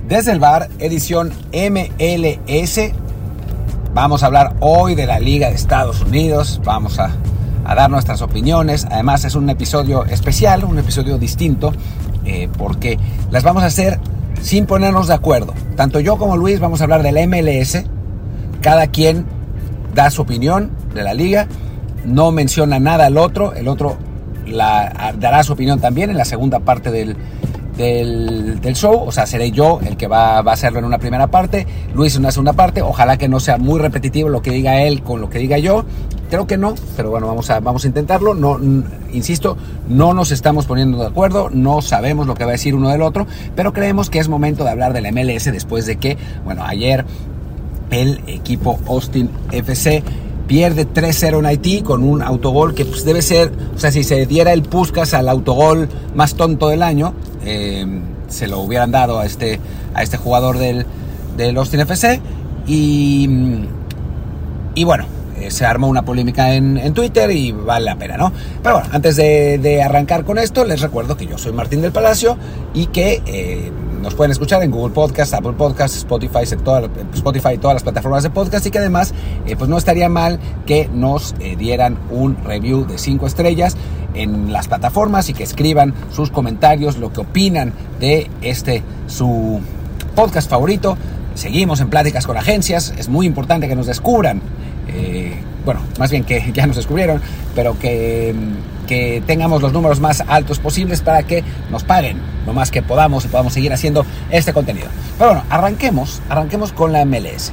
Desde el bar, edición MLS. Vamos a hablar hoy de la Liga de Estados Unidos. Vamos a dar nuestras opiniones. Además es un episodio especial, un episodio distinto, porque las vamos a hacer sin ponernos de acuerdo. Tanto yo como Luis vamos a hablar de la MLS. Cada quien da su opinión de la liga. No menciona nada al otro. El otro dará su opinión también en la segunda parte del show. O sea, seré yo el que va a hacerlo en una primera parte, Luis en una segunda parte. Ojalá que no sea muy repetitivo lo que diga él con lo que diga yo. Creo que no, pero bueno, vamos a intentarlo. No, insisto, no nos estamos poniendo de acuerdo, no sabemos lo que va a decir uno del otro, pero creemos que es momento de hablar de la MLS después de que, bueno, ayer el equipo Austin FC pierde 3-0 en Haití con un autogol que pues debe ser, o sea, si se diera el Puskás al autogol más tonto del año, se lo hubieran dado a este jugador del Austin FC. Y bueno, se armó una polémica en Twitter y vale la pena, ¿no? Pero bueno, antes de arrancar con esto, les recuerdo que yo soy Martín del Palacio y que nos pueden escuchar en Google Podcast, Apple Podcast, Spotify y todas las plataformas de podcast, y que además pues no estaría mal que nos dieran un review de 5 estrellas en las plataformas y que escriban sus comentarios, lo que opinan de su podcast favorito. Seguimos en pláticas con agencias, es muy importante que nos descubran, bueno, más bien que ya nos descubrieron, pero que tengamos los números más altos posibles para que nos paguen lo más que podamos y podamos seguir haciendo este contenido. Pero bueno, arranquemos con la MLS.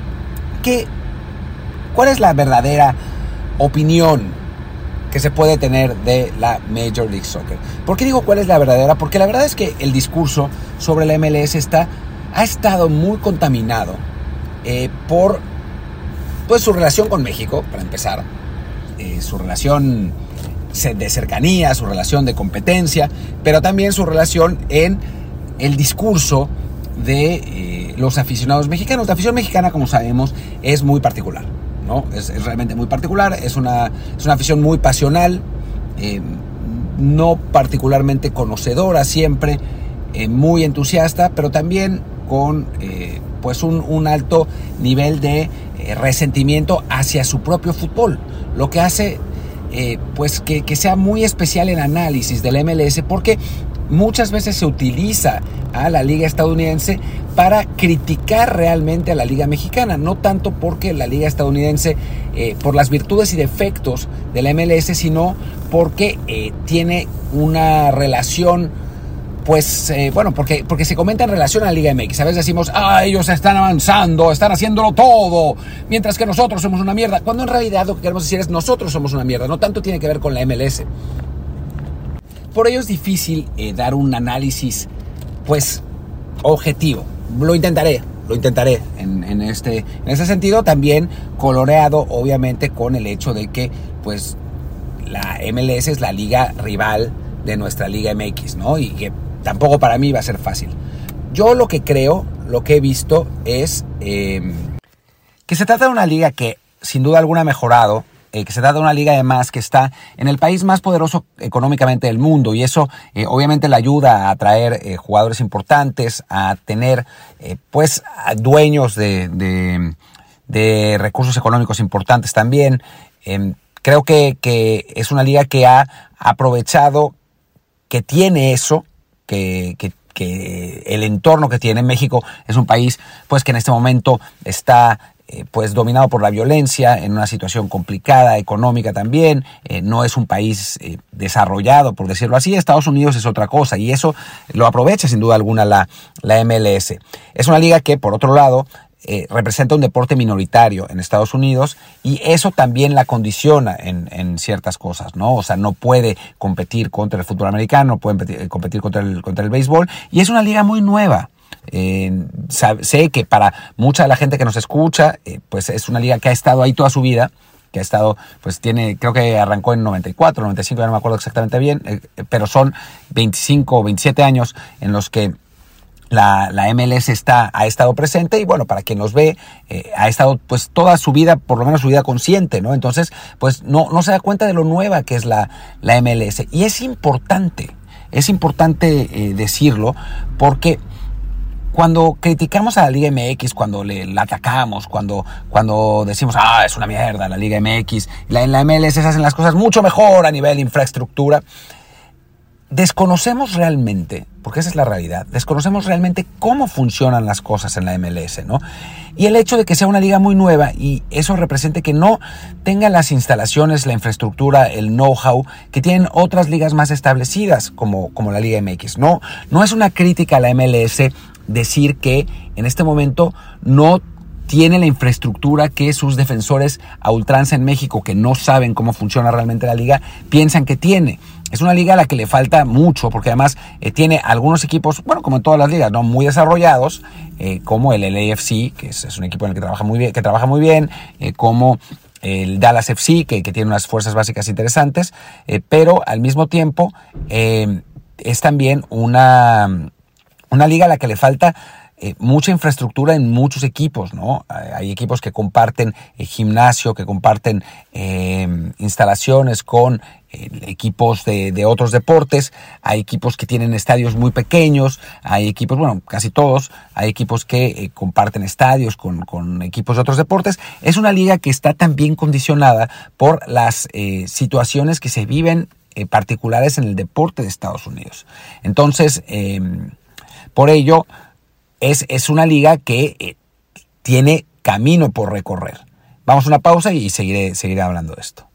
¿Cuál es la verdadera opinión que se puede tener de la Major League Soccer? ¿Por qué digo cuál es la verdadera? Porque la verdad es que el discurso sobre la MLS ha estado muy contaminado por pues su relación con México, para empezar, su relación de cercanía, su relación de competencia, pero también su relación en el discurso de los aficionados mexicanos. La afición mexicana, como sabemos, es muy particular, ¿no? Es realmente muy particular, es una afición muy pasional, no particularmente conocedora siempre, muy entusiasta, pero también con pues un alto nivel de resentimiento hacia su propio fútbol, lo que hace pues que sea muy especial el análisis de la MLS, porque muchas veces se utiliza a la liga estadounidense para criticar realmente a la liga mexicana, no tanto porque la liga estadounidense por las virtudes y defectos de la MLS, sino porque tiene una relación, pues, bueno, porque se comenta en relación a la Liga MX. A veces decimos, ellos están avanzando, están haciéndolo todo, mientras que nosotros somos una mierda. Cuando en realidad lo que queremos decir es, nosotros somos una mierda. No tanto tiene que ver con la MLS. Por ello es difícil dar un análisis, pues, objetivo. Lo intentaré en ese sentido, también coloreado, obviamente, con el hecho de que, pues, la MLS es la liga rival de nuestra Liga MX, ¿no? Y que tampoco para mí va a ser fácil. Yo lo que creo, lo que he visto es que se trata de una liga que sin duda alguna ha mejorado, que se trata de una liga además que está en el país más poderoso económicamente del mundo, y eso obviamente le ayuda a atraer jugadores importantes, a tener pues dueños de recursos económicos importantes también. Creo que es una liga que ha aprovechado, que tiene eso, que el entorno que tiene. México es un país pues que en este momento está pues dominado por la violencia, en una situación complicada, económica también. No es un país desarrollado, por decirlo así. Estados Unidos es otra cosa, y eso lo aprovecha sin duda alguna la MLS. Es una liga que, por otro lado, representa un deporte minoritario en Estados Unidos, y eso también la condiciona en ciertas cosas, ¿no? O sea, no puede competir contra el fútbol americano, no puede competir contra el béisbol, y es una liga muy nueva. Sé que para mucha de la gente que nos escucha, pues es una liga que ha estado ahí toda su vida, que ha estado, pues creo que arrancó en 94, 95, ya no me acuerdo exactamente bien, pero son 25 o 27 años en los que la MLS ha estado presente, y bueno, para quien nos ve, ha estado pues toda su vida, por lo menos su vida consciente, ¿no? Entonces, pues no se da cuenta de lo nueva que es la MLS. Y es importante decirlo, porque cuando criticamos a la Liga MX, cuando la atacamos, cuando decimos, es una mierda la Liga MX, en la MLS se hacen las cosas mucho mejor a nivel de infraestructura, desconocemos realmente, porque esa es la realidad, desconocemos realmente cómo funcionan las cosas en la MLS, ¿no? Y el hecho de que sea una liga muy nueva y eso represente que no tenga las instalaciones, la infraestructura, el know-how que tienen otras ligas más establecidas como la Liga MX. No es una crítica a la MLS decir que en este momento no tiene la infraestructura que sus defensores a ultranza en México, que no saben cómo funciona realmente la liga, piensan que tiene. Es una liga a la que le falta mucho, porque además tiene algunos equipos, bueno, como en todas las ligas, ¿no?, muy desarrollados, como el LAFC, que es un equipo en el que trabaja muy bien, como el Dallas FC, que tiene unas fuerzas básicas interesantes, pero al mismo tiempo es también una liga a la que le falta mucha infraestructura en muchos equipos, ¿no? Hay equipos que comparten gimnasio, que comparten instalaciones con equipos de otros deportes, hay equipos que tienen estadios muy pequeños, hay equipos, bueno, casi todos, hay equipos que comparten estadios con equipos de otros deportes. Es una liga que está también condicionada por las situaciones que se viven particulares en el deporte de Estados Unidos. Entonces, por ello, es una liga que tiene camino por recorrer. Vamos a una pausa y seguiré hablando de esto.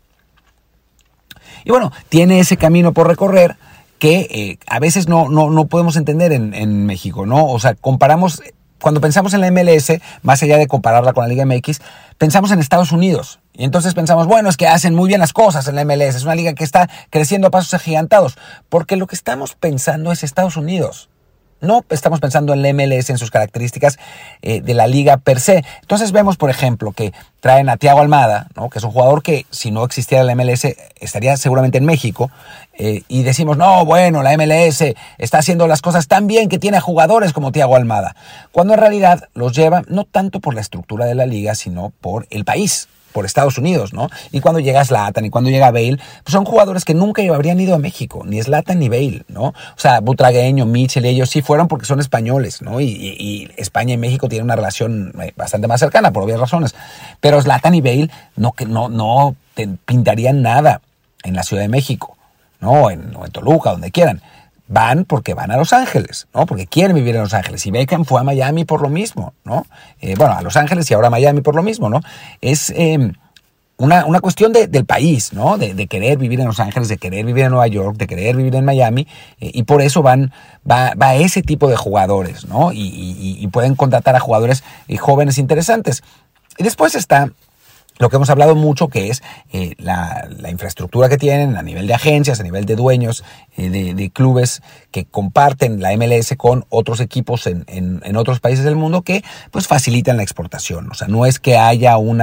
Y bueno, tiene ese camino por recorrer que a veces no podemos entender en México, ¿no? O sea, comparamos, cuando pensamos en la MLS, más allá de compararla con la Liga MX, pensamos en Estados Unidos. Y entonces pensamos, bueno, es que hacen muy bien las cosas en la MLS, es una liga que está creciendo a pasos agigantados, porque lo que estamos pensando es Estados Unidos. No estamos pensando en la MLS, en sus características de la liga per se. Entonces vemos, por ejemplo, que traen a Thiago Almada, ¿no?, que es un jugador que si no existiera la MLS estaría seguramente en México, y decimos, no, bueno, la MLS está haciendo las cosas tan bien que tiene a jugadores como Thiago Almada, cuando en realidad los lleva no tanto por la estructura de la liga, sino por el país, por Estados Unidos, ¿no? Y cuando llega Zlatan y cuando llega Bale, pues son jugadores que nunca habrían ido a México, ni Zlatan ni Bale, ¿no? O sea, Butragueño, Mitchell, ellos sí fueron porque son españoles, ¿no? Y España y México tienen una relación bastante más cercana, por obvias razones. Pero Zlatan y Bale no te pintarían nada en la Ciudad de México, ¿no? O en Toluca, donde quieran. Van porque van a Los Ángeles, ¿no? Porque quieren vivir en Los Ángeles. Y Beckham fue a Miami por lo mismo, ¿no? Bueno, a Los Ángeles y ahora a Miami por lo mismo, ¿no? Es una cuestión del país, ¿no? De querer vivir en Los Ángeles, de querer vivir en Nueva York, de querer vivir en Miami. Y por eso va ese tipo de jugadores, ¿no? Y pueden contratar a jugadores jóvenes interesantes. Y después está lo que hemos hablado mucho, que es la infraestructura que tienen a nivel de agencias, a nivel de dueños, de clubes que comparten la MLS con otros equipos en otros países del mundo que pues facilitan la exportación. O sea, no es que haya un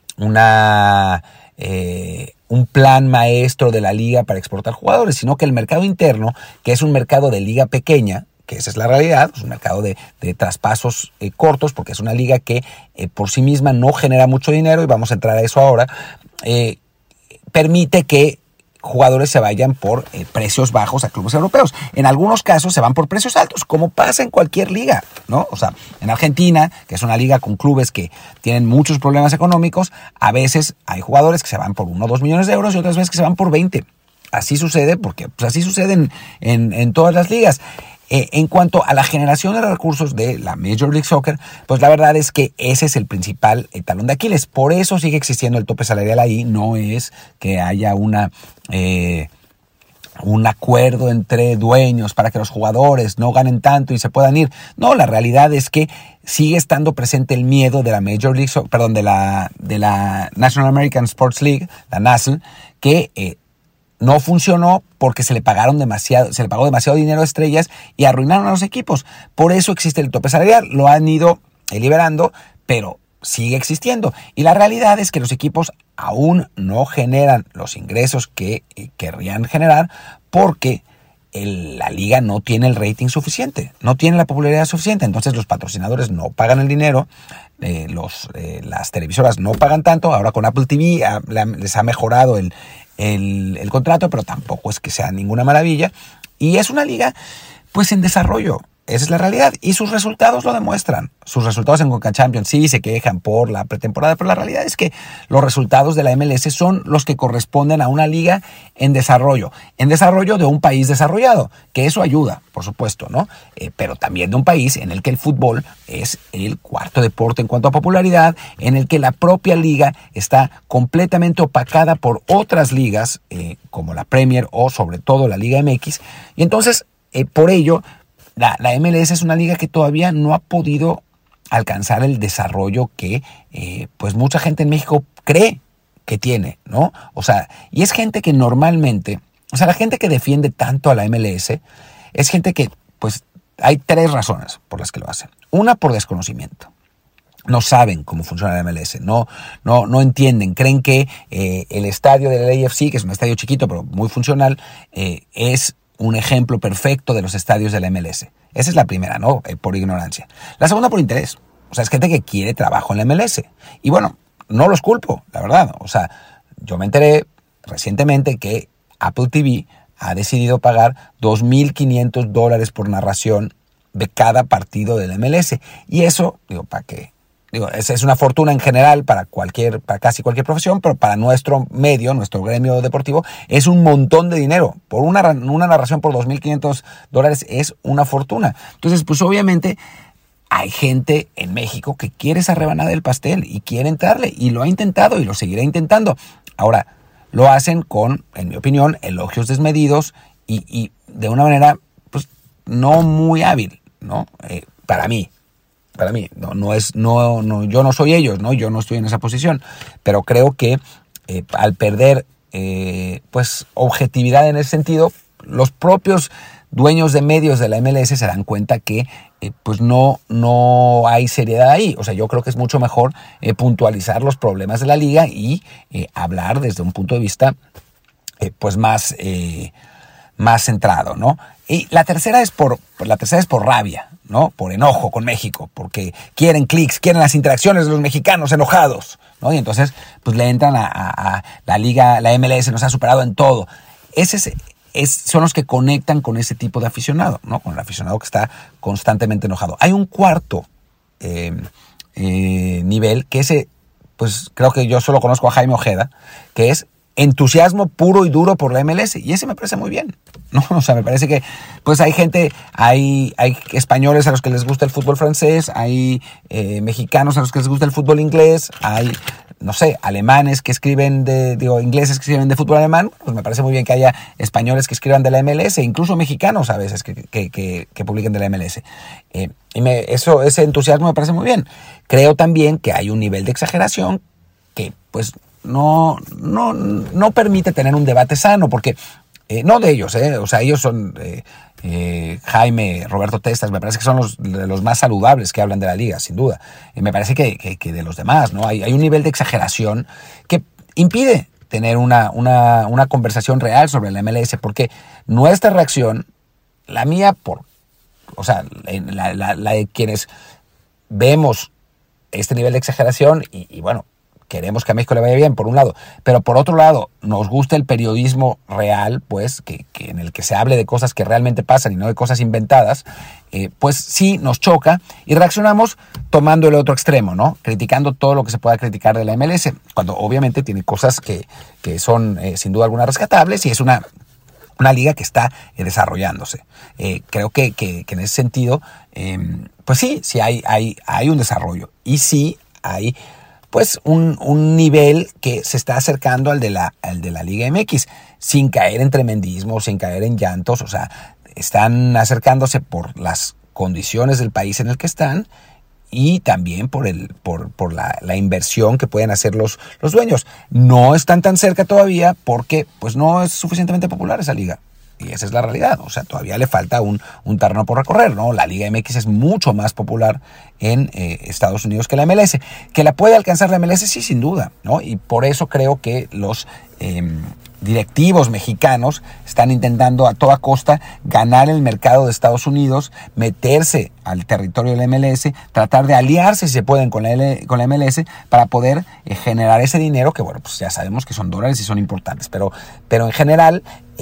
plan maestro de la liga para exportar jugadores, sino que el mercado interno, que es un mercado de liga pequeña, que esa es la realidad, es un mercado de traspasos cortos, porque es una liga que por sí misma no genera mucho dinero, y vamos a entrar a eso ahora, permite que jugadores se vayan por precios bajos a clubes europeos. En algunos casos se van por precios altos, como pasa en cualquier liga, ¿no? O sea, en Argentina, que es una liga con clubes que tienen muchos problemas económicos, a veces hay jugadores que se van por 1 o 2 millones de euros y otras veces que se van por 20. Así sucede porque pues, así sucede en todas las ligas. En cuanto a la generación de recursos de la Major League Soccer, pues la verdad es que ese es el principal talón de Aquiles. Por eso sigue existiendo el tope salarial ahí. No es que haya un acuerdo entre dueños para que los jugadores no ganen tanto y se puedan ir. No, la realidad es que sigue estando presente el miedo de la Major League Soccer, perdón, de la National American Sports League, la NASL, que no funcionó porque se le pagó demasiado dinero a estrellas y arruinaron a los equipos. Por eso existe el tope salarial. Lo han ido liberando, pero sigue existiendo. Y la realidad es que los equipos aún no generan los ingresos que querrían generar porque la liga no tiene el rating suficiente, no tiene la popularidad suficiente. Entonces los patrocinadores no pagan el dinero, las televisoras no pagan tanto. Ahora con Apple TV les ha mejorado el contrato, pero tampoco es que sea ninguna maravilla. Y es una liga pues en desarrollo. esa es la realidad. Y sus resultados lo demuestran. Sus resultados en Conca Champions sí se quejan por la pretemporada, pero la realidad es que los resultados de la MLS son los que corresponden a una liga en desarrollo de un país desarrollado, que eso ayuda, por supuesto, ¿no? Pero también de un país en el que el fútbol es el cuarto deporte en cuanto a popularidad, en el que la propia liga está completamente opacada por otras ligas, como la Premier o sobre todo la Liga MX, y entonces, por ello, la MLS es una liga que todavía no ha podido alcanzar el desarrollo que pues mucha gente en México cree que tiene, ¿no? O sea, y es gente que normalmente, o sea, la gente que defiende tanto a la MLS es gente que, pues, hay 3 razones por las que lo hacen. Una, por desconocimiento. No saben cómo funciona la MLS, no entienden, creen que el estadio del LAFC, que es un estadio chiquito pero muy funcional, es un ejemplo perfecto de los estadios de la MLS. Esa es la primera, ¿no? Por ignorancia. La segunda, por interés. O sea, es gente que quiere trabajo en la MLS. Y bueno, no los culpo, la verdad. O sea, yo me enteré recientemente que Apple TV ha decidido pagar $2,500 por narración de cada partido de la MLS. Y eso, digo, ¿para qué? Digo, es una fortuna en general para casi cualquier profesión, pero para nuestro medio, nuestro gremio deportivo, es un montón de dinero. Por una narración por $2,500 es una fortuna. Entonces, pues obviamente hay gente en México que quiere esa rebanada del pastel y quiere entrarle, y lo ha intentado y lo seguirá intentando. Ahora, lo hacen con, en mi opinión, elogios desmedidos y de una manera, pues, no muy hábil, ¿no? Para mí, yo no soy ellos, ¿no? Yo no estoy en esa posición, pero creo que al perder pues objetividad en ese sentido, los propios dueños de medios de la MLS se dan cuenta que pues no hay seriedad ahí. O sea, yo creo que es mucho mejor puntualizar los problemas de la liga y hablar desde un punto de vista pues más centrado, ¿no? Y la tercera es por rabia, ¿no? Por enojo con México, porque quieren clics, quieren las interacciones de los mexicanos enojados, ¿no? Y entonces, pues le entran a la liga, la MLS nos ha superado en todo. Son los que conectan con ese tipo de aficionado, ¿no? Con el aficionado que está constantemente enojado. Hay un cuarto nivel, que ese, pues creo que yo solo conozco a Jaime Ojeda, que es entusiasmo puro y duro por la MLS, y ese me parece muy bien, ¿no? O sea, me parece que pues hay españoles a los que les gusta el fútbol francés, hay mexicanos a los que les gusta el fútbol inglés, hay, no sé, alemanes que ingleses que escriben de fútbol alemán. Pues me parece muy bien que haya españoles que escriban de la MLS, incluso mexicanos a veces que publiquen de la MLS. Ese entusiasmo me parece muy bien. Creo también que hay un nivel de exageración que pues no permite tener un debate sano, porque no de ellos, o sea, ellos son Jaime, Roberto Testas, me parece que son los más saludables que hablan de la liga, sin duda. Me parece que de los demás, ¿no? Hay un nivel de exageración que impide tener una conversación real sobre la MLS, porque nuestra reacción, la mía, o sea, la de quienes vemos este nivel de exageración y bueno, queremos que a México le vaya bien, por un lado, pero por otro lado, nos gusta el periodismo real, pues, que en el que se hable de cosas que realmente pasan y no de cosas inventadas, pues sí nos choca y reaccionamos tomando el otro extremo, ¿no? Criticando todo lo que se pueda criticar de la MLS, cuando obviamente tiene cosas que son sin duda alguna rescatables, y es una liga que está desarrollándose. Creo que en ese sentido, pues sí hay un desarrollo, y sí hay pues un nivel que se está acercando al de la Liga MX, sin caer en tremendismo, sin caer en llantos. O sea, están acercándose por las condiciones del país en el que están, y también por la inversión que pueden hacer los dueños. No están tan cerca todavía porque pues no es suficientemente popular esa liga. Y esa es la realidad. O sea, todavía le falta un terreno por recorrer, ¿no? La Liga MX es mucho más popular en Estados Unidos que la MLS. ¿Que la puede alcanzar la MLS? Sí, sin duda, ¿no? Y por eso creo que los directivos mexicanos están intentando a toda costa ganar el mercado de Estados Unidos, meterse al territorio de la MLS, tratar de aliarse, si se pueden, con la MLS para poder generar ese dinero que, bueno, pues ya sabemos que son dólares y son importantes. Pero en general,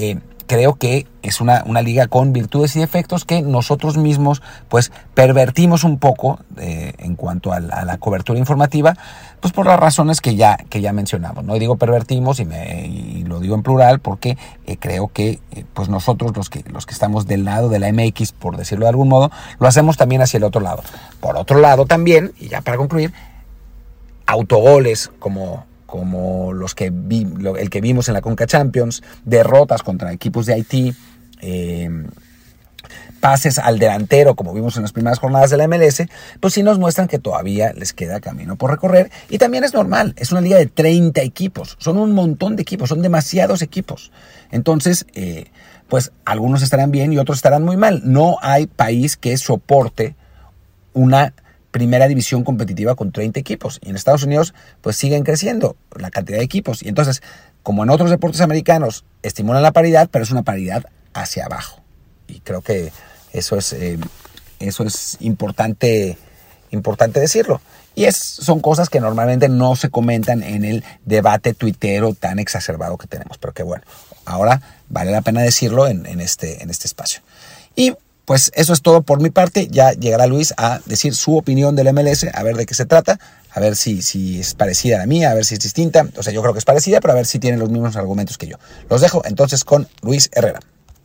creo que es una liga con virtudes y defectos que nosotros mismos pues pervertimos un poco en cuanto a la cobertura informativa, pues por las razones que ya mencionamos, ¿no? Y digo pervertimos y lo digo en plural porque creo que pues nosotros los que estamos del lado de la MX, por decirlo de algún modo, lo hacemos también hacia el otro lado. Por otro lado también, y ya para concluir, autogoles como el que vimos en la Conca Champions, derrotas contra equipos de Haití, pases al delantero como vimos en las primeras jornadas de la MLS, pues sí nos muestran que todavía les queda camino por recorrer, y también es normal, es una liga de 30 equipos, son un montón de equipos, son demasiados equipos, entonces pues algunos estarán bien y otros estarán muy mal. No hay país que soporte una primera división competitiva con 30 equipos. Y en Estados Unidos pues siguen creciendo la cantidad de equipos. Y entonces, como en otros deportes americanos, estimulan la paridad, pero es una paridad hacia abajo. Y creo que eso es importante decirlo. Y son cosas que normalmente no se comentan en el debate tuitero tan exacerbado que tenemos. Pero que bueno, ahora vale la pena decirlo en este espacio. Y pues eso es todo por mi parte. Ya llegará Luis a decir su opinión del MLS, a ver de qué se trata, a ver si es parecida a la mía, a ver si es distinta. O sea, yo creo que es parecida, pero a ver si tiene los mismos argumentos que yo. Los dejo entonces con Luis Herrera.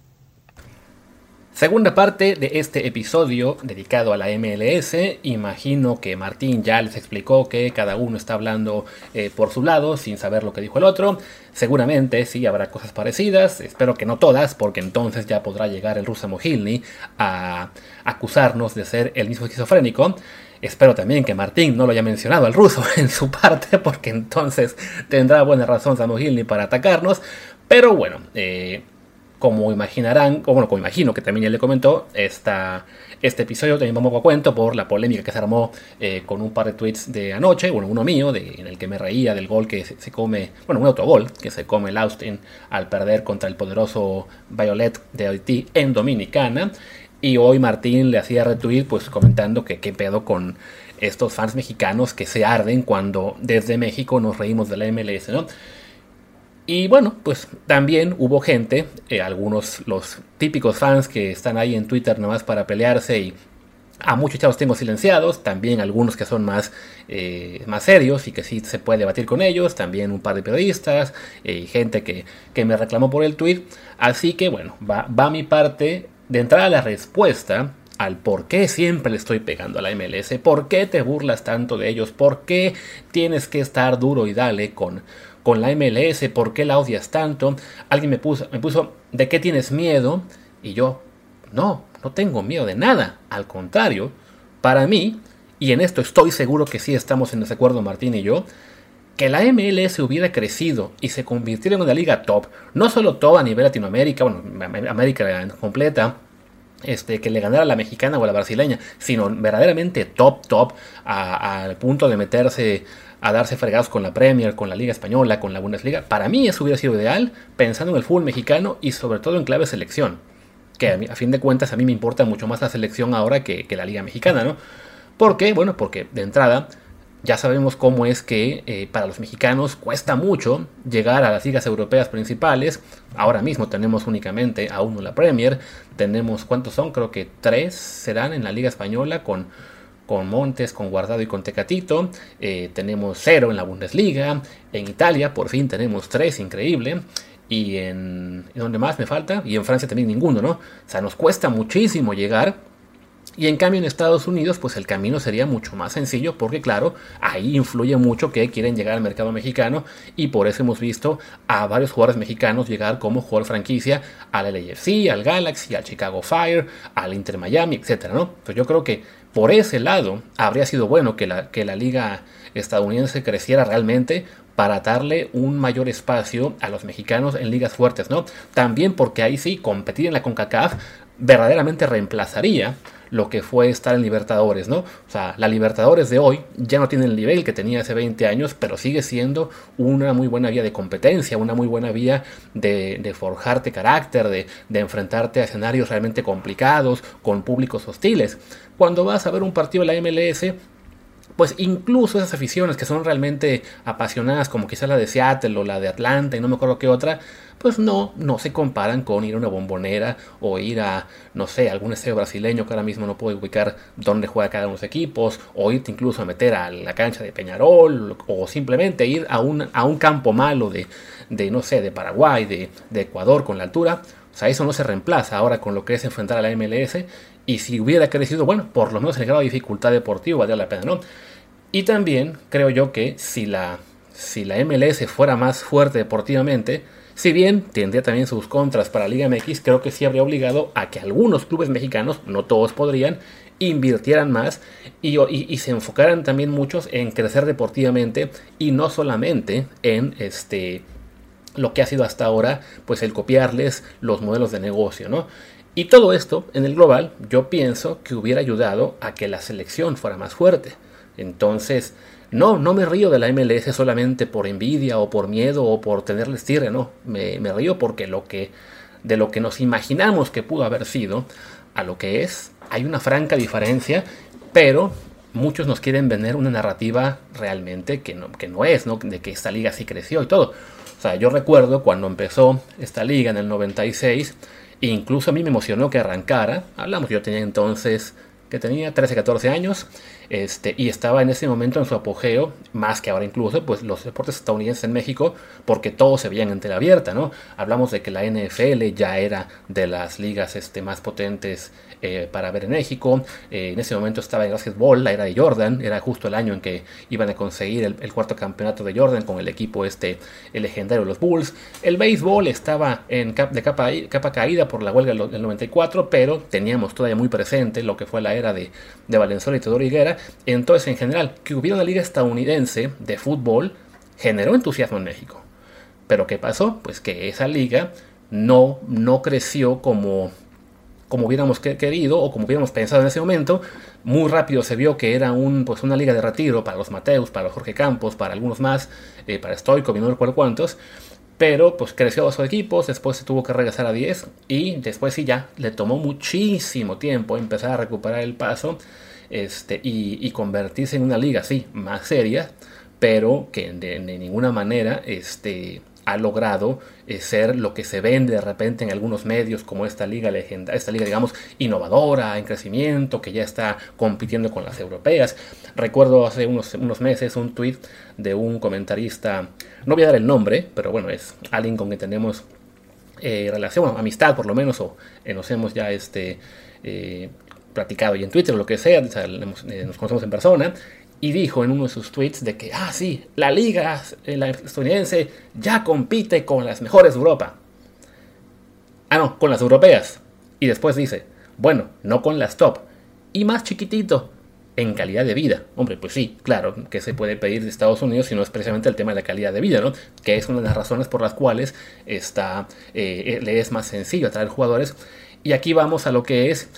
Segunda parte de este episodio dedicado a la MLS. Imagino que Martín ya les explicó que cada uno está hablando por su lado sin saber lo que dijo el otro. Seguramente sí habrá cosas parecidas, espero que no todas, porque entonces ya podrá llegar el ruso Mogilny a acusarnos de ser el mismo esquizofrénico. Espero también que Martín no lo haya mencionado al ruso en su parte, porque entonces tendrá buena razón Mogilny para atacarnos. Pero bueno, como imaginarán, como imagino que también ya le comentó, este episodio también va un poco a cuento por la polémica que se armó con un par de tweets de anoche, bueno, uno mío, en el que me reía del gol que se come, bueno, un autogol que se come el Austin al perder contra el poderoso Violet de Haití en Dominicana. Y hoy Martín le hacía retweet pues comentando que qué pedo con estos fans mexicanos que se arden cuando desde México nos reímos de la MLS, ¿no? Y bueno, pues también hubo gente, algunos, los típicos fans que están ahí en Twitter nomás para pelearse, y a muchos chavos tengo silenciados, también algunos que son más serios y que sí se puede debatir con ellos, también un par de periodistas y gente que me reclamó por el tweet. Así que bueno, va mi parte de entrada a la respuesta al por qué siempre le estoy pegando a la MLS, por qué te burlas tanto de ellos, por qué tienes que estar duro y dale con la MLS, ¿por qué la odias tanto? Alguien me puso, ¿de qué tienes miedo? Y yo, no tengo miedo de nada. Al contrario, para mí, y en esto estoy seguro que sí estamos en desacuerdo Martín y yo, que la MLS hubiera crecido y se convirtiera en una liga top, no solo top a nivel Latinoamérica, bueno, América completa, que le ganara a la mexicana o a la brasileña, sino verdaderamente top, al punto de meterse a darse fregados con la Premier, con la Liga Española, con la Bundesliga. Para mí eso hubiera sido ideal, pensando en el fútbol mexicano y sobre todo en clave selección, que a fin de cuentas a mí me importa mucho más la selección ahora que la Liga Mexicana, ¿no? ¿Por qué? Bueno, porque de entrada ya sabemos cómo es que para los mexicanos cuesta mucho llegar a las ligas europeas principales. Ahora mismo tenemos únicamente a uno la Premier, tenemos, ¿cuántos son? Creo que 3 serán en la Liga Española con Montes, con Guardado y con Tecatito. Tenemos 0 en la Bundesliga. En Italia por fin tenemos 3, increíble. Y en ¿dónde más me falta? Y en Francia también ninguno, ¿no? O sea, nos cuesta muchísimo llegar. Y en cambio en Estados Unidos pues el camino sería mucho más sencillo, porque claro, ahí influye mucho que quieren llegar al mercado mexicano, y por eso hemos visto a varios jugadores mexicanos llegar como jugador franquicia al LAFC, al Galaxy, al Chicago Fire, al Inter Miami, etcétera, ¿no? Pues yo creo que por ese lado habría sido bueno que la liga estadounidense creciera realmente, para darle un mayor espacio a los mexicanos en ligas fuertes, ¿no? También porque ahí sí, competir en la CONCACAF verdaderamente reemplazaría lo que fue estar en Libertadores, ¿no? O sea, la Libertadores de hoy ya no tiene el nivel que tenía hace 20 años, pero sigue siendo una muy buena vía de competencia, una muy buena vía de forjarte carácter, de enfrentarte a escenarios realmente complicados, con públicos hostiles. Cuando vas a ver un partido de la MLS, pues incluso esas aficiones que son realmente apasionadas, como quizá la de Seattle o la de Atlanta y no me acuerdo qué otra, pues no se comparan con ir a una Bombonera o ir a, no sé, algún estadio brasileño que ahora mismo no puedo ubicar dónde juega cada uno de los equipos, o irte incluso a meter a la cancha de Peñarol, o simplemente ir a un campo malo de no sé, de Paraguay, de Ecuador con la altura. O sea, eso no se reemplaza ahora con lo que es enfrentar a la MLS. Y si hubiera crecido, bueno, por lo menos el grado de dificultad deportivo valdría la pena, ¿no? Y también creo yo que si la MLS fuera más fuerte deportivamente, si bien tendría también sus contras para Liga MX, creo que sí habría obligado a que algunos clubes mexicanos, no todos podrían, invirtieran más y se enfocaran también muchos en crecer deportivamente y no solamente en lo que ha sido hasta ahora, pues el copiarles los modelos de negocio, ¿no? Y todo esto, en el global, yo pienso que hubiera ayudado a que la selección fuera más fuerte. Entonces, no me río de la MLS solamente por envidia o por miedo o por tenerles tirre, no. Me río porque de lo que nos imaginamos que pudo haber sido a lo que es, hay una franca diferencia, pero muchos nos quieren vender una narrativa realmente que no es, ¿no? De que esta liga sí creció y todo. O sea, yo recuerdo cuando empezó esta liga en el 96, incluso a mí me emocionó que arrancara. Hablamos, yo tenía entonces, que tenía 13, 14 años, y estaba en ese momento en su apogeo, más que ahora incluso, pues los deportes estadounidenses en México, porque todos se veían en tela abierta, ¿no? Hablamos de que la NFL ya era de las ligas más potentes para ver en México. En ese momento estaba en básquetbol, la era de Jordan, era justo el año en que iban a conseguir el cuarto campeonato de Jordan con el equipo el legendario de los Bulls. El béisbol estaba de capa caída por la huelga del 94, pero teníamos todavía muy presente lo que fue la era de Valenzuela y Teodoro Higuera. Entonces, en general, que hubiera una liga estadounidense de fútbol generó entusiasmo en México. Pero ¿qué pasó? Pues que esa liga no creció como hubiéramos querido o como hubiéramos pensado en ese momento. Muy rápido se vio que era una liga de retiro para los Mateus, para los Jorge Campos, para algunos más, para Stoico, no recuerdo cuántos. Pero pues creció a 2 equipos, después se tuvo que regresar a 10 y después sí ya le tomó muchísimo tiempo empezar a recuperar el paso y convertirse en una liga, sí, más seria, pero que de ninguna manera ha logrado ser lo que se vende de repente en algunos medios como esta liga digamos innovadora, en crecimiento, que ya está compitiendo con las europeas. Recuerdo hace unos meses un tweet de un comentarista, no voy a dar el nombre, pero bueno, es alguien con quien tenemos relación, amistad por lo menos, o nos hemos ya platicado y en Twitter o lo que sea, nos conocemos en persona. Y dijo en uno de sus tweets de que, sí, la liga la estadounidense ya compite con las mejores de Europa. No, con las europeas. Y después dice, bueno, no con las top. Y más chiquitito, en calidad de vida. Hombre, pues sí, claro, que se puede pedir de Estados Unidos, sino es precisamente el tema de la calidad de vida, ¿no? Que es una de las razones por las cuales le es más sencillo atraer jugadores. Y aquí vamos a lo que es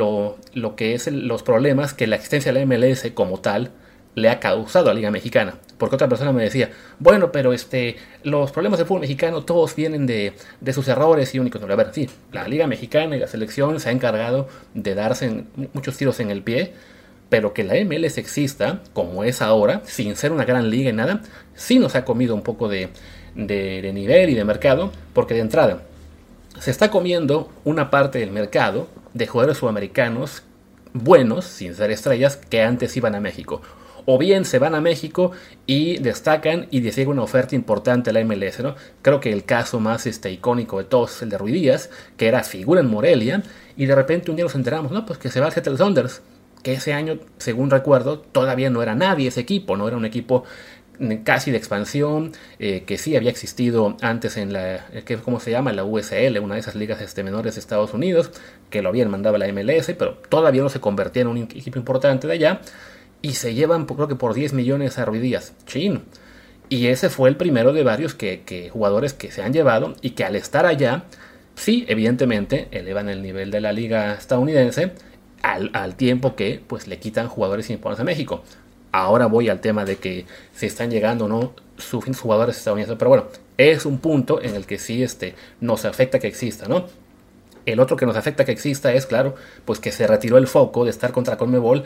los problemas que la existencia de la MLS como tal le ha causado a la Liga Mexicana. Porque otra persona me decía, bueno, pero los problemas del fútbol mexicano todos vienen de sus errores y únicos. A ver, sí, la Liga Mexicana y la selección se ha encargado de darse muchos tiros en el pie, pero que la MLS exista como es ahora, sin ser una gran liga y nada, sí nos ha comido un poco de nivel y de mercado, porque de entrada se está comiendo una parte del mercado de jugadores sudamericanos buenos, sin ser estrellas, que antes iban a México. O bien se van a México y destacan y les llega una oferta importante a la MLS, ¿no? Creo que el caso más icónico de todos es el de Rui Díaz, que era figura en Morelia, y de repente un día nos enteramos, ¿no? Pues que se va al Seattle Sounders, que ese año, según recuerdo, todavía no era nadie ese equipo, no era un equipo casi de expansión, que sí había existido antes en ¿cómo se llama? La USL, una de esas ligas menores de Estados Unidos, que lo habían mandado a la MLS, pero todavía no se convertía en un equipo importante de allá. Y se llevan, creo que por 10 millones a Rui Díaz. Chin. Y ese fue el primero de varios jugadores que se han llevado y que al estar allá, sí, evidentemente, elevan el nivel de la liga estadounidense al tiempo que pues le quitan jugadores importantes a México. Ahora voy al tema de que si están llegando o no sus jugadores estadounidenses. Pero bueno, es un punto en el que sí nos afecta que exista, ¿no? El otro que nos afecta que exista es, claro, pues que se retiró el foco de estar contra CONMEBOL,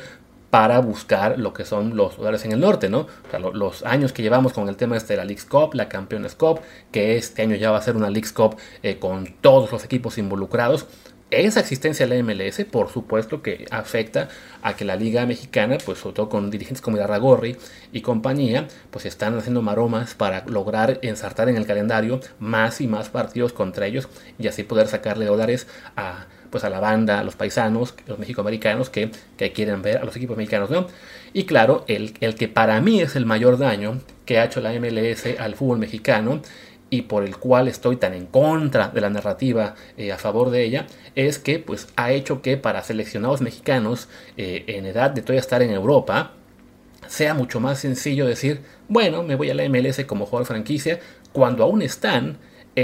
para buscar lo que son los lugares en el norte, ¿no? O sea, los años que llevamos con el tema de la Leagues Cup, la Campeones Cup, que este año ya va a ser una Leagues Cup con todos los equipos involucrados. Esa existencia de la MLS, por supuesto que afecta a que la Liga Mexicana, pues sobre todo con dirigentes como Irarrágorri y compañía, pues están haciendo maromas para lograr ensartar en el calendario más y más partidos contra ellos y así poder sacarle dólares pues a la banda, a los paisanos, los mexicoamericanos que quieren ver a los equipos mexicanos, ¿no? Y claro, el que para mí es el mayor daño que ha hecho la MLS al fútbol mexicano y por el cual estoy tan en contra de la narrativa a favor de ella, es que pues ha hecho que para seleccionados mexicanos en edad de todavía estar en Europa, sea mucho más sencillo decir, bueno, me voy a la MLS como jugador franquicia, cuando aún están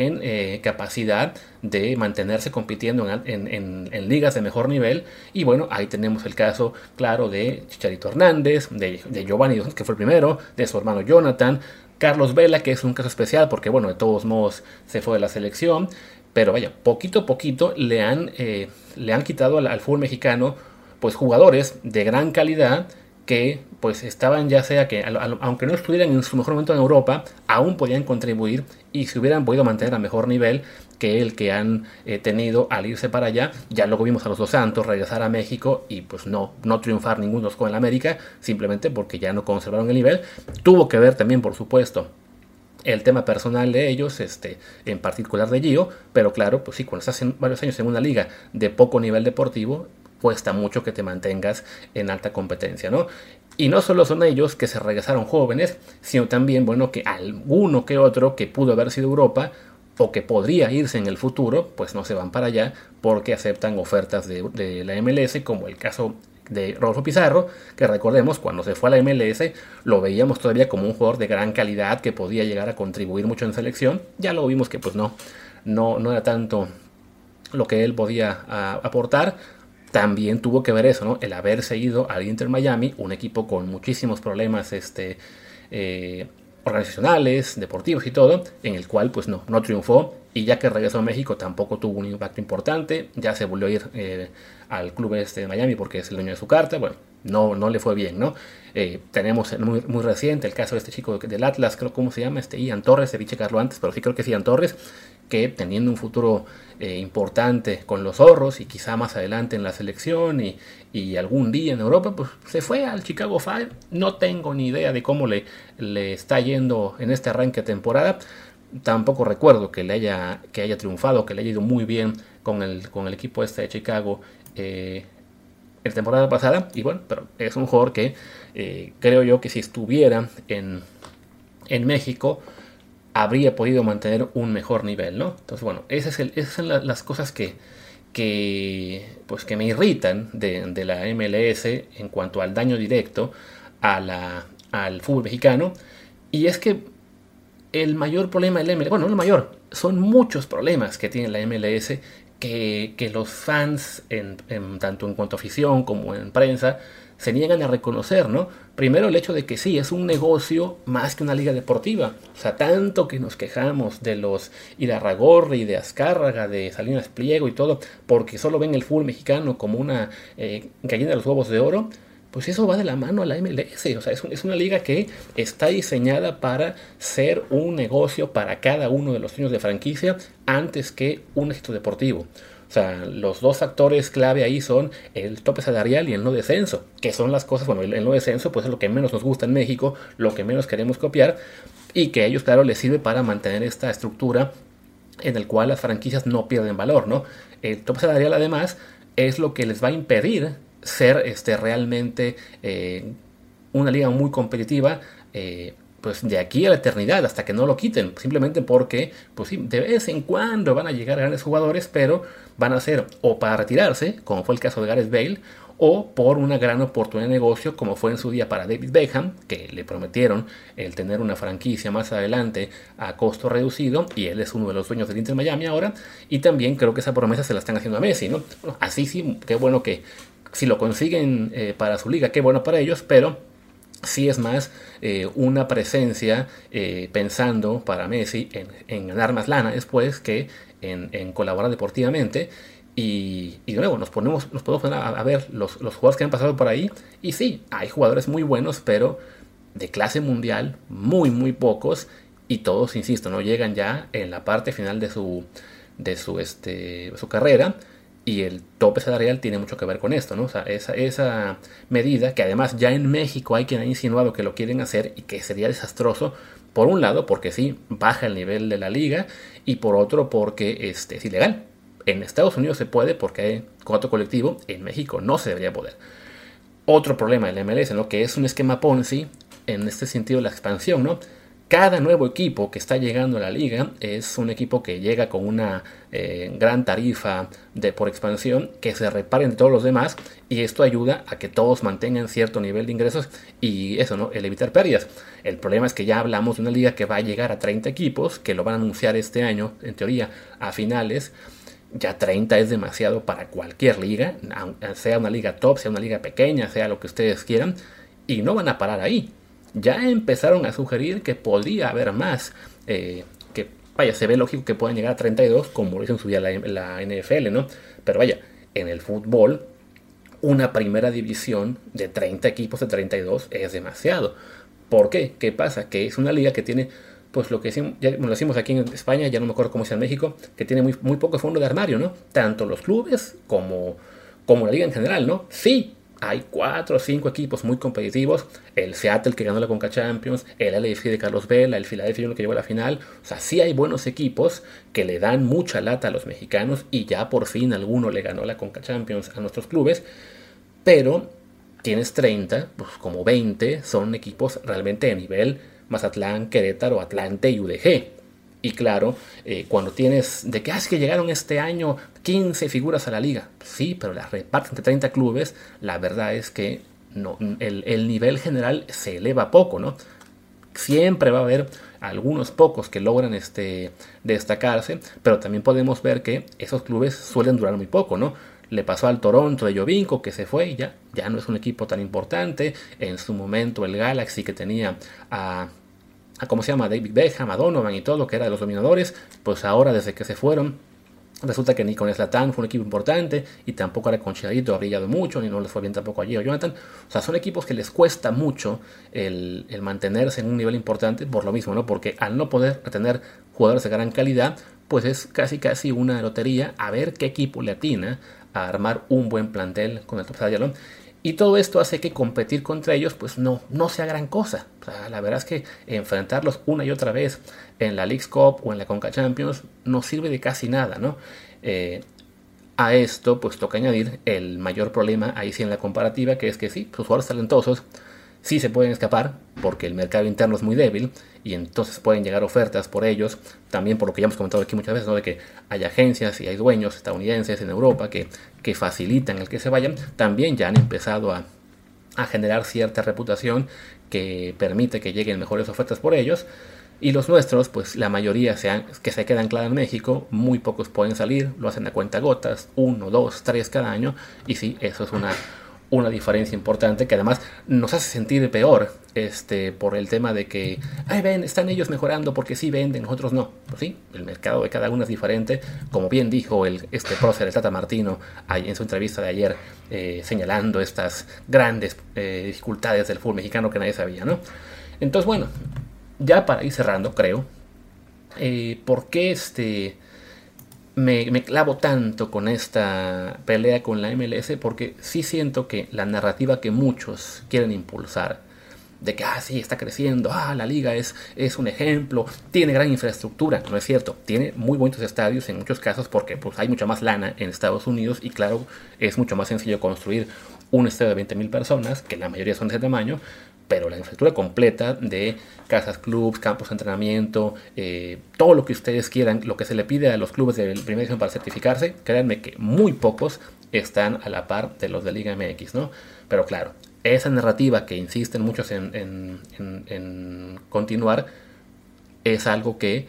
en capacidad de mantenerse compitiendo en ligas de mejor nivel. Y bueno, ahí tenemos el caso claro de Chicharito Hernández, de Giovanni, que fue el primero, de su hermano Jonathan, Carlos Vela, que es un caso especial porque bueno, de todos modos se fue de la selección, pero vaya, poquito a poquito le han quitado al fútbol mexicano pues jugadores de gran calidad que pues estaban, ya sea que aunque no estuvieran en su mejor momento en Europa, aún podían contribuir y se hubieran podido mantener a mejor nivel que el que han tenido al irse para allá. Ya luego vimos a los Dos Santos regresar a México y pues no triunfar ninguno con el América, simplemente porque ya no conservaron el nivel. Tuvo que ver también, por supuesto, el tema personal de ellos, en particular de Gio, pero claro, pues sí, cuando estás varios años en una liga de poco nivel deportivo, cuesta mucho que te mantengas en alta competencia, ¿no? Y no solo son ellos que se regresaron jóvenes, sino también, bueno, que alguno que otro que pudo haber sido Europa o que podría irse en el futuro, pues no se van para allá porque aceptan ofertas de la MLS, como el caso de Rodolfo Pizarro, que recordemos, cuando se fue a la MLS, lo veíamos todavía como un jugador de gran calidad que podía llegar a contribuir mucho en selección. Ya lo vimos que pues no era tanto lo que él podía aportar. También tuvo que ver eso, ¿no? El haberse ido al Inter Miami, un equipo con muchísimos problemas organizacionales, deportivos y todo, en el cual pues no triunfó, y ya que regresó a México tampoco tuvo un impacto importante. Ya se volvió a ir al club de Miami porque es el dueño de su carta. Bueno, no le fue bien, ¿no? Tenemos muy, muy reciente el caso de este chico del Atlas, creo cómo se llama, Ian Torres, debí checarlo antes, pero sí creo que es Ian Torres, que teniendo un futuro importante con los zorros y quizá más adelante en la selección y algún día en Europa, pues se fue al Chicago Fire. No tengo ni idea de cómo le está yendo en este arranque de temporada. Tampoco recuerdo que haya triunfado, que le haya ido muy bien con el equipo de Chicago en temporada pasada. Y bueno, pero es un jugador que creo yo que si estuviera en México habría podido mantener un mejor nivel, ¿no? Entonces, bueno, esas son las cosas que me irritan de la MLS en cuanto al daño directo al fútbol mexicano. Y es que el mayor problema del MLS, bueno, no el mayor, son muchos problemas que tiene la MLS que los fans, tanto en cuanto a afición como en prensa, se niegan a reconocer, ¿no? Primero, el hecho de que sí, es un negocio más que una liga deportiva. O sea, tanto que nos quejamos de los Irarrágorri, de Azcárraga, de Salinas Pliego y todo, porque solo ven el fútbol mexicano como una gallina de los huevos de oro. Pues eso va de la mano a la MLS. O sea, es una liga que está diseñada para ser un negocio para cada uno de los dueños de franquicia antes que un éxito deportivo. O sea, los dos factores clave ahí son el tope salarial y el no descenso, que son las cosas, bueno, el no descenso pues es lo que menos nos gusta en México, lo que menos queremos copiar, y que a ellos, claro, les sirve para mantener esta estructura en el cual las franquicias no pierden valor, ¿no? El tope salarial, además, es lo que les va a impedir ser realmente una liga muy competitiva, pues de aquí a la eternidad, hasta que no lo quiten, simplemente porque, pues sí, de vez en cuando van a llegar grandes jugadores, pero van a ser o para retirarse, como fue el caso de Gareth Bale, o por una gran oportunidad de negocio, como fue en su día para David Beckham, que le prometieron el tener una franquicia más adelante a costo reducido, y él es uno de los dueños del Inter Miami ahora, y también creo que esa promesa se la están haciendo a Messi, ¿no? Bueno, así sí, qué bueno que si lo consiguen para su liga, qué bueno para ellos, pero sí es más una presencia pensando para Messi en ganar más lana después que en colaborar deportivamente. Y de nuevo, nos podemos poner a ver los jugadores que han pasado por ahí. Y sí, hay jugadores muy buenos, pero de clase mundial, muy pocos. Y todos, insisto, no llegan ya en la parte final de su carrera. Y el tope salarial tiene mucho que ver con esto, ¿no? O sea, esa medida que además ya en México hay quien ha insinuado que lo quieren hacer y que sería desastroso. Por un lado, porque sí, baja el nivel de la liga. Y por otro, porque es ilegal. En Estados Unidos se puede porque hay contrato colectivo. En México no se debería poder. Otro problema del MLS, ¿no? Que es un esquema Ponzi en este sentido de la expansión, ¿no? Cada nuevo equipo que está llegando a la liga es un equipo que llega con una gran tarifa por expansión que se reparen de todos los demás, y esto ayuda a que todos mantengan cierto nivel de ingresos y eso, ¿no? El evitar pérdidas. El problema es que ya hablamos de una liga que va a llegar a 30 equipos, que lo van a anunciar este año, en teoría, a finales. Ya 30 es demasiado para cualquier liga, sea una liga top, sea una liga pequeña, sea lo que ustedes quieran, y no van a parar ahí. Ya empezaron a sugerir que podría haber más, que vaya, se ve lógico que puedan llegar a 32, como lo hizo en su día la NFL, ¿no? Pero vaya, en el fútbol, una primera división de 30 equipos de 32 es demasiado. ¿Por qué? ¿Qué pasa? Que es una liga que tiene, pues lo que decimos, ya lo decimos aquí en España, ya no me acuerdo cómo sea en México, que tiene muy poco fondo de armario, ¿no? Tanto los clubes como la liga en general, ¿no? Sí, hay 4 o 5 equipos muy competitivos. El Seattle que ganó la Conca Champions, el LAFC de Carlos Vela, el Philadelphia que llegó a la final. O sea, sí hay buenos equipos que le dan mucha lata a los mexicanos y ya por fin alguno le ganó la Conca Champions a nuestros clubes. Pero tienes 30, pues como 20 son equipos realmente de nivel Mazatlán, Querétaro, Atlante y UDG. Y claro, cuando tienes de que es que llegaron este año 15 figuras a la liga. Sí, pero las reparten entre 30 clubes. La verdad es que no, el nivel general se eleva poco, ¿no? Siempre va a haber algunos pocos que logran destacarse, pero también podemos ver que esos clubes suelen durar muy poco, ¿no? Le pasó al Toronto de Jovinko, que se fue y ya no es un equipo tan importante. En su momento el Galaxy, que tenía a ¿cómo se llama? David Beckham, a Donovan y todo lo que era de los dominadores, pues ahora desde que se fueron, resulta que ni con Zlatan fue un equipo importante, y tampoco ahora con Chicharito ha brillado mucho, ni no les fue bien tampoco a Gio Jonathan. O sea, son equipos que les cuesta mucho el mantenerse en un nivel importante por lo mismo, ¿no? Porque al no poder tener jugadores de gran calidad, pues es casi una lotería a ver qué equipo le atina a armar un buen plantel con el top salarial. Y todo esto hace que competir contra ellos pues no sea gran cosa. O sea, la verdad es que enfrentarlos una y otra vez en la Leagues Cup o en la Conca Champions no sirve de casi nada, ¿no? A esto pues toca añadir el mayor problema ahí sí en la comparativa, que es que sí, los jugadores talentosos sí se pueden escapar porque el mercado interno es muy débil y entonces pueden llegar ofertas por ellos, también por lo que ya hemos comentado aquí muchas veces, ¿no? De que hay agencias y hay dueños estadounidenses en Europa que facilitan el que se vayan. También ya han empezado a generar cierta reputación que permite que lleguen mejores ofertas por ellos. Y los nuestros, pues la mayoría que se quedan claros en México, muy pocos pueden salir, lo hacen a cuentagotas, 1, 2, 3 cada año, y sí, eso es una diferencia importante que además nos hace sentir peor por el tema de que ven, están ellos mejorando porque sí venden, nosotros no. Pues sí, el mercado de cada uno es diferente, como bien dijo prócer, el Tata Martino, en su entrevista de ayer, señalando estas grandes dificultades del fútbol mexicano que nadie sabía, ¿no? Entonces, bueno, ya para ir cerrando, creo, ¿por qué me clavo tanto con esta pelea con la MLS? Porque sí siento que la narrativa que muchos quieren impulsar, de que sí, está creciendo, la liga es un ejemplo, tiene gran infraestructura, no es cierto, tiene muy buenos estadios en muchos casos porque pues hay mucha más lana en Estados Unidos y claro, es mucho más sencillo construir un estadio de 20,000 personas, que la mayoría son de ese tamaño, pero la infraestructura completa de casas, clubs, campos de entrenamiento, todo lo que ustedes quieran, lo que se le pide a los clubes de primera división para certificarse, créanme que muy pocos están a la par de los de Liga MX, ¿no? Pero claro, esa narrativa que insisten muchos en continuar es algo que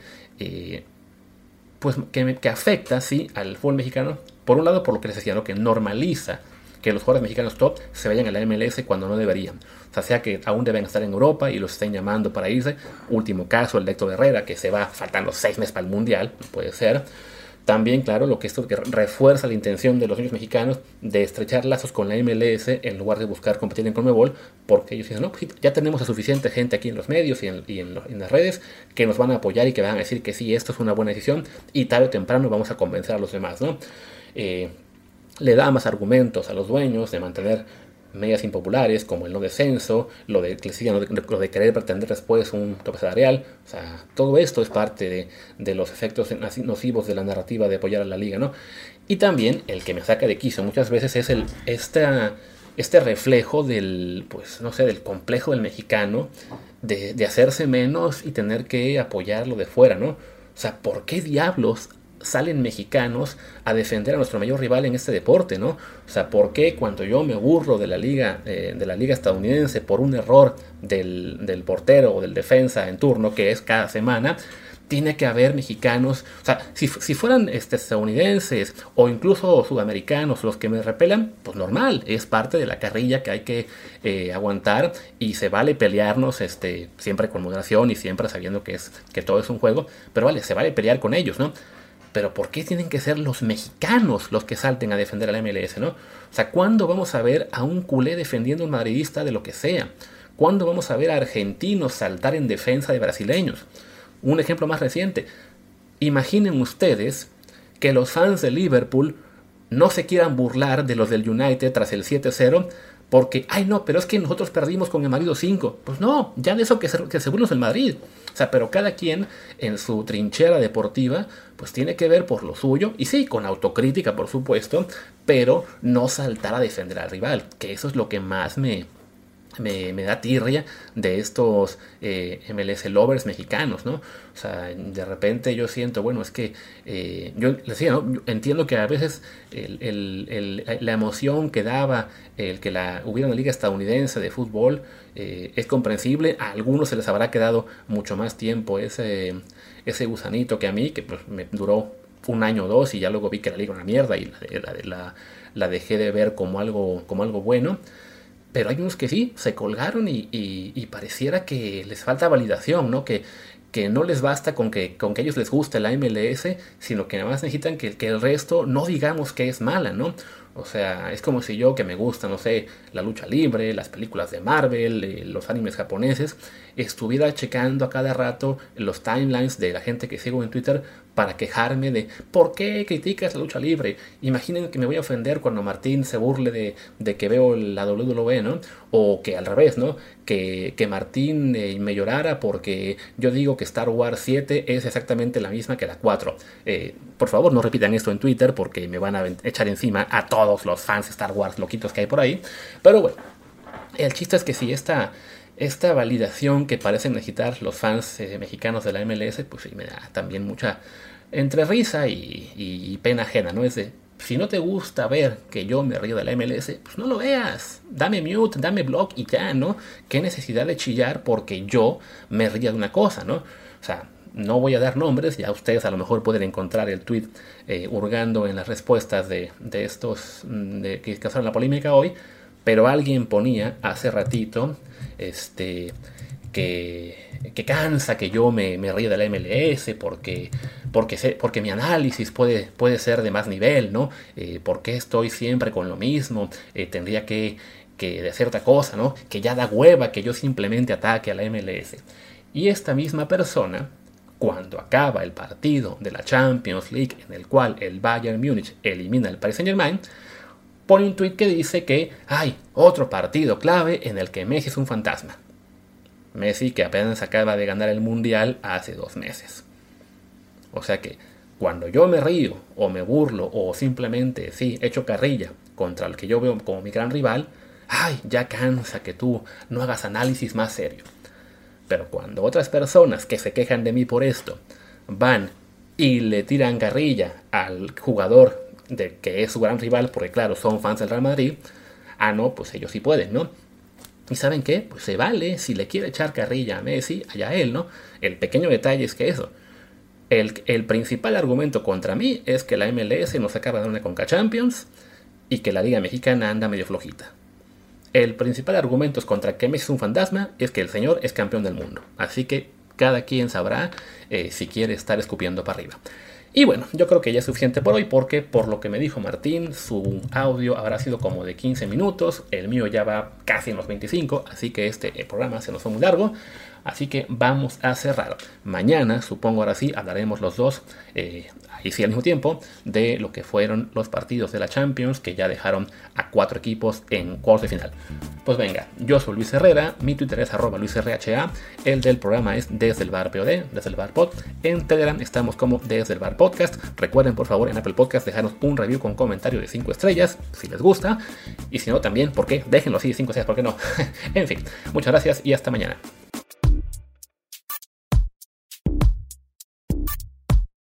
afecta, sí, al fútbol mexicano. Por un lado, por lo que les decía, ¿no? Que normaliza que los jugadores mexicanos top se vayan a la MLS cuando no deberían. O sea que aún deben estar en Europa y los estén llamando para irse. Último caso, el de Héctor Herrera, que se va faltando 6 meses para el Mundial, no puede ser. También, claro, lo que esto que refuerza la intención de los niños mexicanos de estrechar lazos con la MLS en lugar de buscar competir en Conmebol, porque ellos dicen, no, pues ya tenemos a suficiente gente aquí en los medios y en las redes que nos van a apoyar y que van a decir que sí, esto es una buena decisión y tarde o temprano vamos a convencer a los demás, ¿no? Le da más argumentos a los dueños de mantener medidas impopulares como el no descenso, lo de querer pretender después un tope salarial. O sea, todo esto es parte de los efectos nocivos de la narrativa de apoyar a la liga, ¿no? Y también el que me saca de quicio muchas veces es este reflejo del, pues no sé, del complejo del mexicano de hacerse menos y tener que apoyarlo de fuera, ¿no? O sea, ¿por qué diablos salen mexicanos a defender a nuestro mayor rival en este deporte, ¿no? O sea, ¿por qué cuando yo me burlo de la liga estadounidense por un error del portero o del defensa en turno, que es cada semana, tiene que haber mexicanos? O sea, si fueran estadounidenses o incluso sudamericanos los que me repelan, pues normal, es parte de la carrilla que hay que aguantar y se vale pelearnos siempre con moderación y siempre sabiendo que todo es un juego, pero vale, se vale pelear con ellos, ¿no? Pero ¿por qué tienen que ser los mexicanos los que salten a defender a la MLS, ¿no? O sea, ¿cuándo vamos a ver a un culé defendiendo a un madridista de lo que sea? ¿Cuándo vamos a ver a argentinos saltar en defensa de brasileños? Un ejemplo más reciente. Imaginen ustedes que los fans de Liverpool no se quieran burlar de los del United tras el 7-0 porque, ay no, pero es que nosotros perdimos con el Madrid 5. Pues no, ya de eso que se burlen el Madrid. O sea, pero cada quien en su trinchera deportiva pues tiene que ver por lo suyo, y sí, con autocrítica por supuesto, pero no saltar a defender al rival, que eso es lo que más me da tirria de estos MLS lovers mexicanos, ¿no? O sea, de repente yo siento, bueno, es que yo les decía, ¿no? Yo entiendo que a veces la emoción que daba el que hubiera una liga estadounidense de fútbol es comprensible. A algunos se les habrá quedado mucho más tiempo ese gusanito que a mí, que pues, me duró un año o dos y ya luego vi que la liga era una mierda y la dejé de ver como algo bueno. Pero hay unos que sí, se colgaron y pareciera que les falta validación, ¿no? Que no les basta con que a ellos les guste la MLS, sino que nada más necesitan que el resto no digamos que es mala, ¿no? O sea, es como si yo, que me gusta, no sé, la lucha libre, las películas de Marvel, los animes japoneses, estuviera checando a cada rato los timelines de la gente que sigo en Twitter para quejarme de ¿por qué criticas la lucha libre? Imaginen que me voy a ofender cuando Martín se burle de que veo la WWE, ¿no? O que al revés, ¿no? Que Martín me llorara porque yo digo que Star Wars 7 es exactamente la misma que la 4. Por favor, no repitan esto en Twitter porque me van a echar encima a todos los fans de Star Wars loquitos que hay por ahí. Pero bueno, el chiste es que si esta validación que parecen necesitar los fans mexicanos de la MLS, pues sí me da también mucha entre risa y pena ajena, ¿no? Es de, si no te gusta ver que yo me río de la MLS, pues no lo veas, dame mute, dame block y ya, ¿no? ¿Qué necesidad de chillar porque yo me ría de una cosa, ¿no? O sea, no voy a dar nombres, ya ustedes a lo mejor pueden encontrar el tweet hurgando en las respuestas de estos que causaron la polémica hoy, pero alguien ponía hace ratito que cansa que yo me ría de la MLS porque mi análisis puede ser de más nivel, ¿no? Porque estoy siempre con lo mismo, tendría que hacer otra cosa, ¿no? Que ya da hueva que yo simplemente ataque a la MLS. Y esta misma persona, cuando acaba el partido de la Champions League en el cual el Bayern Múnich elimina al Paris Saint-Germain, pone un tweet que dice que hay otro partido clave en el que Messi es un fantasma. Messi que apenas acaba de ganar el Mundial hace 2 meses. O sea que cuando yo me río o me burlo o simplemente sí echo carrilla contra el que yo veo como mi gran rival, ay, ya cansa que tú no hagas análisis más serio. Pero cuando otras personas que se quejan de mí por esto van y le tiran carrilla al jugador que es su gran rival, porque claro, son fans del Real Madrid, no, pues ellos sí pueden, ¿no? ¿Y saben qué? Pues se vale, si le quiere echar carrilla a Messi, allá él, ¿no? El pequeño detalle es que eso, el principal argumento contra mí es que la MLS nos acaba de dar una Conca Champions y que la Liga Mexicana anda medio flojita. El principal argumento es contra que Messi es un fantasma, es que el señor es campeón del mundo. Así que cada quien sabrá si quiere estar escupiendo para arriba. Y bueno, yo creo que ya es suficiente por hoy porque por lo que me dijo Martín, su audio habrá sido como de 15 minutos, el mío ya va casi en los 25, así que este programa se nos fue muy largo. Así que vamos a cerrar. Mañana, supongo ahora sí, hablaremos los dos, ahí sí al mismo tiempo, de lo que fueron los partidos de la Champions, que ya dejaron a 4 equipos en cuartos de final. Pues venga, yo soy Luis Herrera, mi Twitter es @LuisRHA, el del programa es Desde el Bar POD, Desde el Bar Pod. En Telegram estamos como Desde el Bar Podcast. Recuerden por favor en Apple Podcast dejarnos un review con comentario de 5 estrellas, si les gusta. Y si no también, ¿por qué? Déjenlo así, 5 estrellas, ¿por qué no? En fin, muchas gracias y hasta mañana.